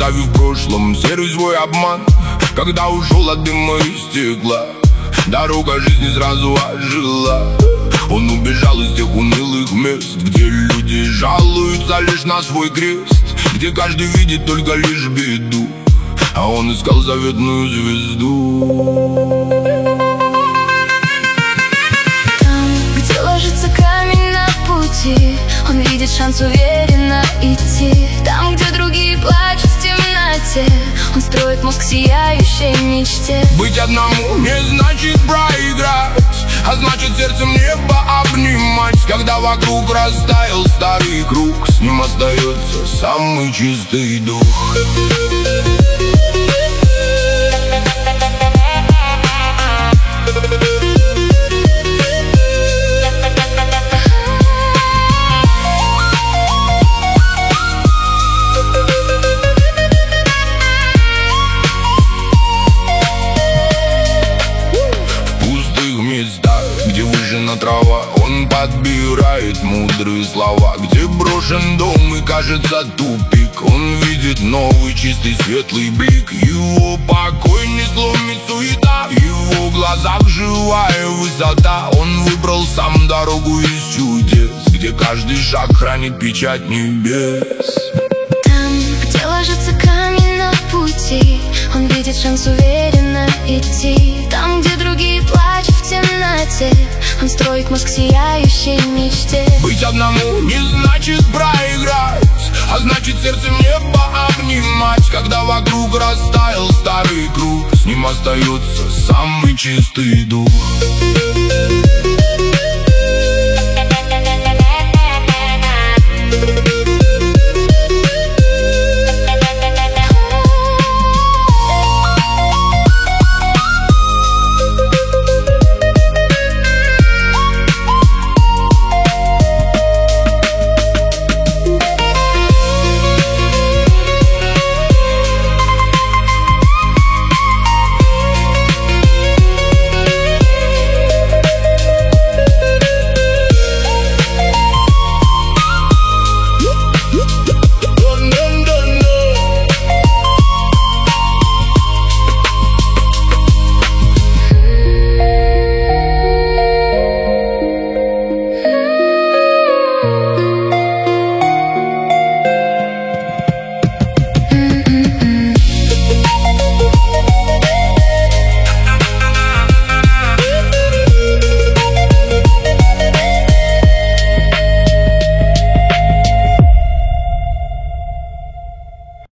оставив в прошлом серый свой обман. Когда ушел от дыма и стекла, дорога жизни сразу ожила. Он убежал из тех унылых мест, где люди жалуются лишь на свой крест, где каждый видит только лишь беду, а он искал заветную звезду. Там, где ложится камень на пути, он видит шанс уверенно идти. Там, где другие плачут в темноте, он строит мозг сияющей мечте. Быть одному не значит проиграть, а значит сердцем небо обнимать. Когда вокруг растаял старый круг, с ним остается самый чистый дух. Где выжжена трава, он подбирает мудрые слова. Где брошен дом и кажется тупик, он видит новый чистый светлый блик. Его покой не сломит суета, в его глазах живая высота. Он выбрал сам дорогу из чудес, где каждый шаг хранит печать небес. Там, где ложится камень на пути, он видит шанс уверенно идти. Там, где другие плачут в темноте, он строит мозг сияющей мечте. Быть одному не значит проиграть, а значит сердцем небо обнимать. Когда вокруг растаял старый круг, с ним остается самый чистый дух.